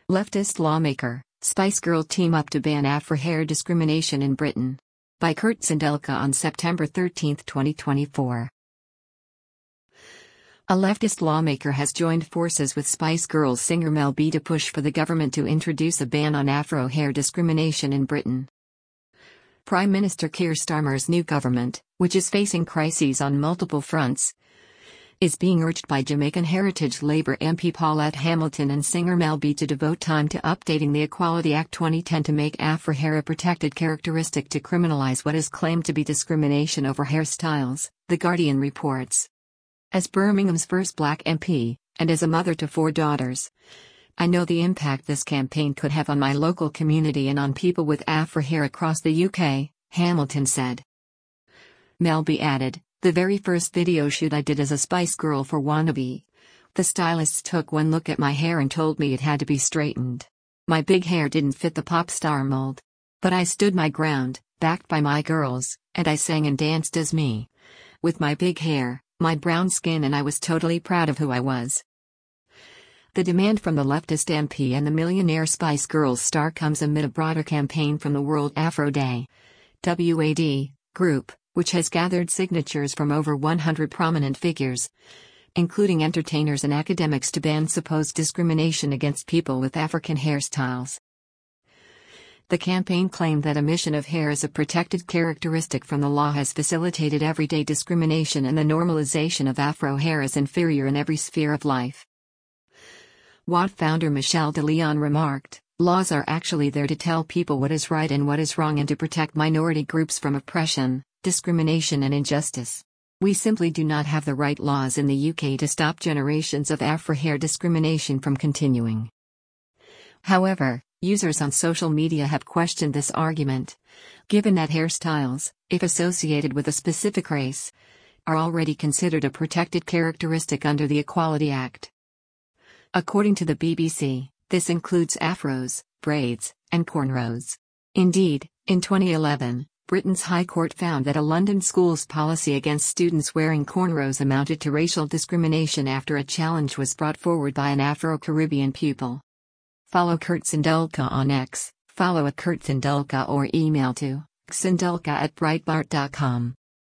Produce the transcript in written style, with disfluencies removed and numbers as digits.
Leftist lawmaker, Spice Girl team up to ban Afro-hair discrimination in Britain. By Kurt Sindelka on September 13, 2024. A leftist lawmaker has joined forces with Spice Girls singer Mel B to push for the government to introduce a ban on Afro-hair discrimination in Britain. Prime Minister Keir Starmer's new government, which is facing crises on multiple fronts, is being urged by Jamaican Heritage Labour MP Paulette Hamilton and singer Mel B to devote time to updating the Equality Act 2010 to make Afro-hair a protected characteristic to criminalise what is claimed to be discrimination over hairstyles, The Guardian reports. As Birmingham's first black MP, and as a mother to 4 daughters, I know the impact this campaign could have on my local community and on people with Afro-hair across the UK, Hamilton said. Mel B added, "The very first video shoot I did as a Spice Girl for Wannabe. The stylists took one look at my hair and told me it had to be straightened. My big hair didn't fit the pop star mold. But I stood my ground, backed by my girls, and I sang and danced as me. With my big hair, my brown skin, and I was totally proud of who I was." The demand from the leftist MP and the millionaire Spice Girls star comes amid a broader campaign from the World Afro Day (WAD) group, which has gathered signatures from over 100 prominent figures, including entertainers and academics, to ban supposed discrimination against people with African hairstyles. The campaign claimed that omission of hair as a protected characteristic from the law has facilitated everyday discrimination and the normalization of Afro hair as inferior in every sphere of life. WAD founder Michelle de Leon remarked, "Laws are actually there to tell people what is right and what is wrong, and to protect minority groups from oppression, discrimination and injustice. We simply do not have the right laws in the UK to stop generations of Afro-hair discrimination from continuing." However, users on social media have questioned this argument, given that hairstyles, if associated with a specific race, are already considered a protected characteristic under the Equality Act. According to the BBC, this includes afros, braids, and cornrows. Indeed, in 2011, Britain's High Court found that a London school's policy against students wearing cornrows amounted to racial discrimination after a challenge was brought forward by an Afro-Caribbean pupil. Follow Kurt Sindelka on X, follow @KurtSindelka, or email to sindelka@breitbart.com.